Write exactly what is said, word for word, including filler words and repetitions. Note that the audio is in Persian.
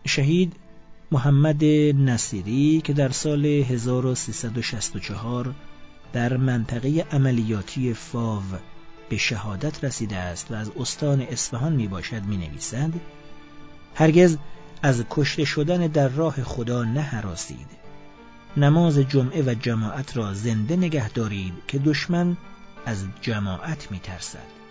شهید محمد نصیری که در سال هزار و سیصد و شصت و چهار در منطقه عملیاتی فاو به شهادت رسیده است و از استان اصفهان می باشد می نویسد: هرگز از کشته شدن در راه خدا نهراسید. نماز جمعه و جماعت را زنده نگه دارید که دشمن از جماعت می ترسد.